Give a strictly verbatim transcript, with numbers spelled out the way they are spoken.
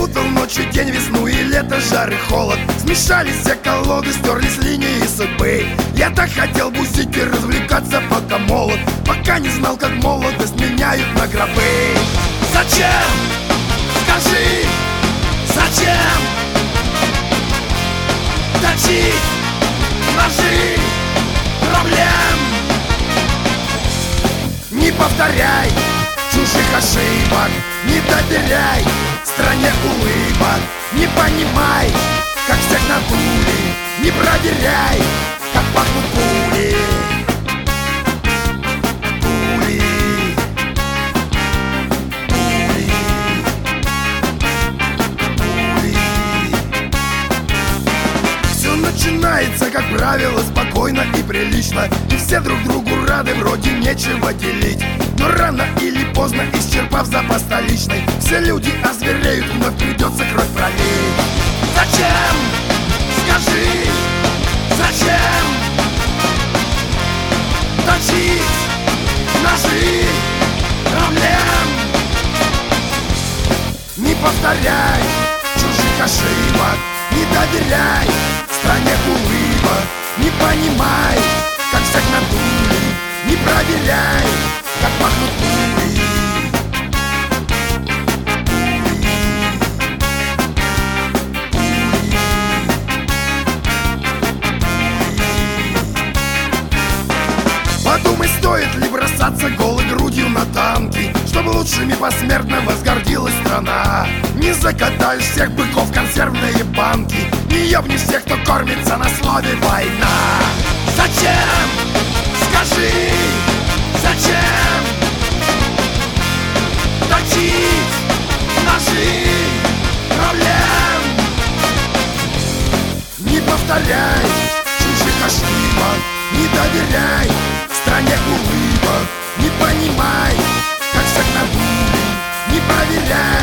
Перепутал ночь и день, весну и лето, жар и холод. Смешались все колоды, стерлись линии судьбы. Я так хотел бусить и развлекаться, пока молод, пока не знал, как молодость меняют на гробы. Зачем? Скажи, зачем точить ножи проблем? Не повторяй чужих ошибок, не доверяй стране улыбок. Не понимай, как всех надули, не проверяй, как пахнут пули. Пули, пули, пули. Все начинается, как правило, спокойно и прилично, и все друг другу рады, вроде нечего делить. Но рано или поздно, исчерпав запас столичный, все люди озвереют, вновь придется кровь пролить. Зачем? Скажи, зачем точить ножи проблем? Не повторяй чужих ошибок, не доверяй стране улыбок. Не понимай, как всех надули, не проверяй, как пахнут пули. Подумай, стоит ли бросаться голой грудью на танки, чтобы лучшими посмертно возгордилась страна. Не закатаешь всех быков в консервные банки, не ёбнешь всех, кто кормится на слове война. Зачем? Скажи, зачем точить ножи проблем? Не повторяй чужих ошибок, не доверяй стране улыбок. Не понимай, как всех надули, не проверяй,